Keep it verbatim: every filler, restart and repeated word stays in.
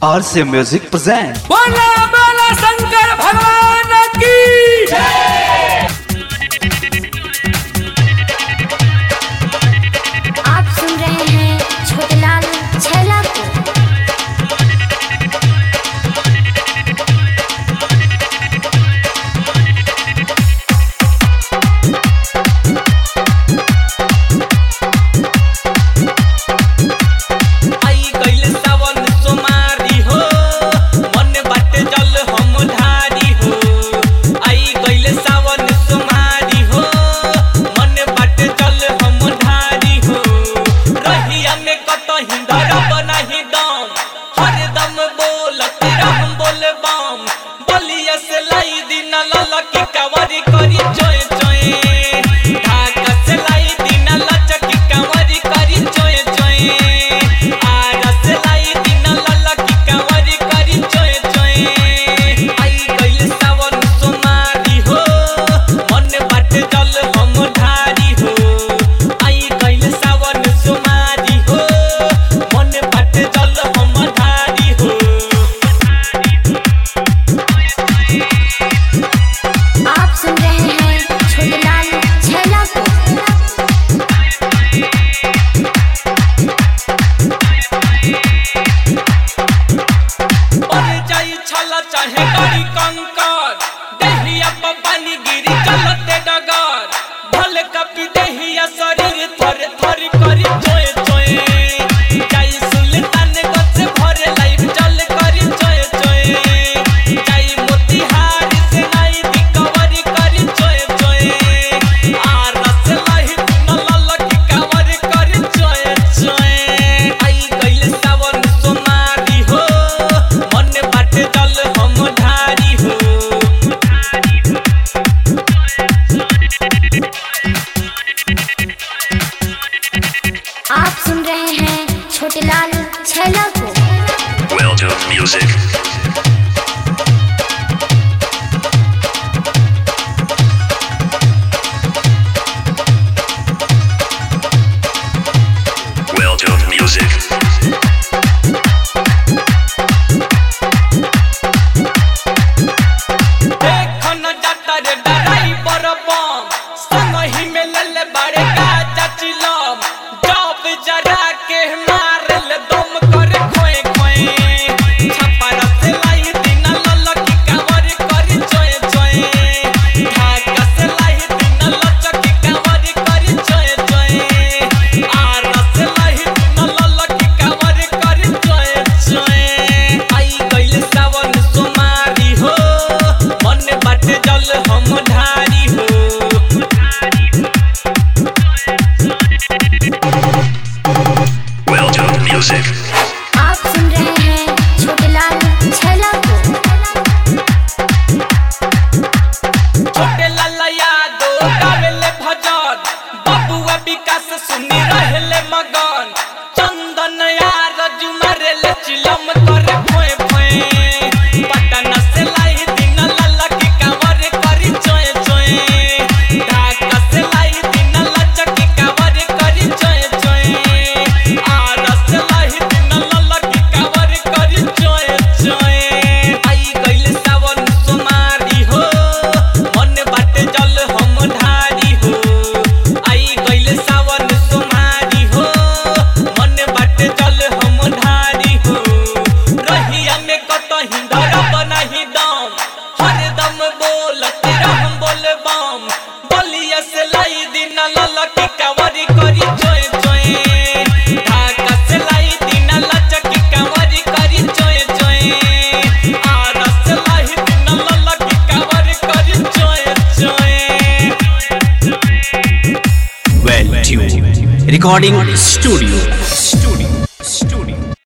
R C Music present बोला बोला शंकर भगवान की आप सुन रहे हैं छोटेलाल छैला को। आप सुन रहे हैं छोटेलाल छैला को। Welcome music. Welcome music. आप सुन रहे हैं छोटेलाल छैला को। छोटेलाल यादव गावेले भजन, बबुआ विकास सुनी रहले मगन, चंदन यार जुमरेले चिलम करे फोए फोए, पटना से लाई दिन लाला की कांवर करी चोए चोए, ढाका से लाई दिन लाचा की कांवर करी चोए चोए, आरा से लाई दिन लाला की कांवर करी चोए चोए। आई गइल सावन सोमारी हो, मन बाटे जल हम ढारी हो। आई गइल सावन सोमारी हो, मन बाटे जल हम ढारी हो। रहिया में कतही डरब नाही दम, हरदम बोलत रहम बोलबम, बलिया से लाई दिन लाला की कांवर करी चोए चोए, ढाका से लाई दिन लाचा की कांवर करी चोए चोए, आरा से लाई दिन लाला की कांवर करी चोए चोए। Well Tune Recording Studio।